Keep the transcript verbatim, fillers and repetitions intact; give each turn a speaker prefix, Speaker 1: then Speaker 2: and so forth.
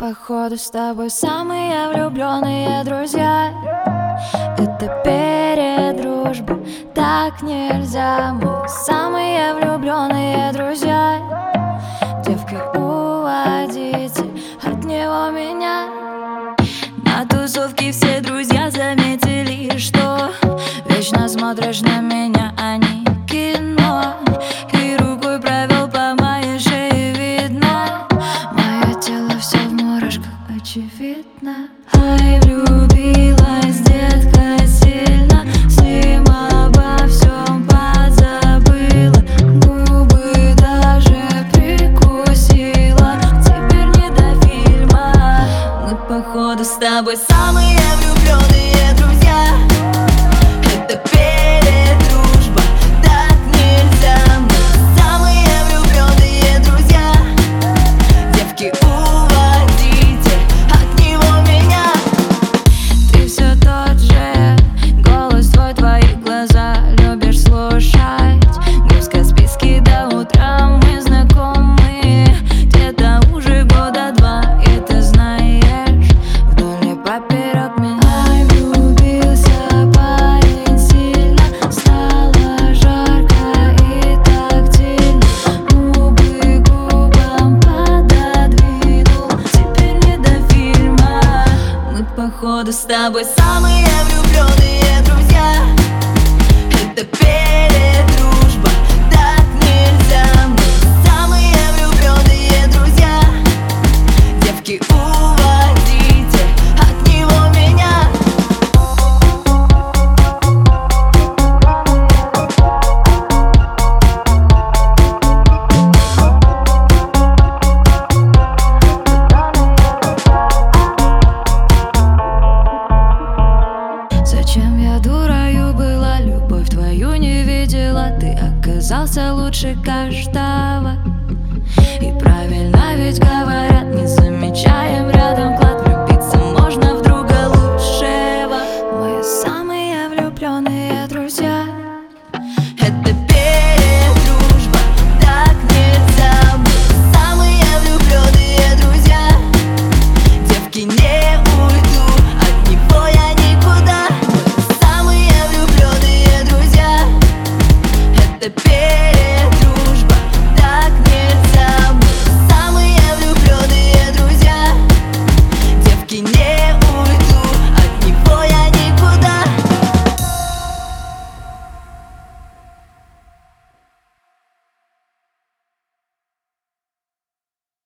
Speaker 1: походу с тобой самые влюбленные друзья. Это перед дружбой, так нельзя. Мы самые влюбленные друзья. Девки, уводите от него меня. На тусовке все друзья заметили, что вечно смотришь на меня, а не кино. И рукой провел по моей шее, видно. Мое тело все в мурашках, очевидно. Ай, влюбилась, детка, сильно. Всем обо всем позабыла. Губы даже прикусила. Теперь не до фильма. Мы, походу, с тобой самые влюбленные друзья. Это перед дружба, так нельзя. Мы самые влюбленные друзья. Девки, уводите от него меня. Ты все тот же, голос твой, твои глаза любишь слушать. Грустка списки до утра, мы знакомы где-то уже года два, и ты знаешь, вдоль и поперек меня. Ай, влюбился парень сильно, стало жарко и тактильно. Губы губам пододвинул, теперь не до фильма. Мы, походу, с тобой самые влюбленные друзья. Это перед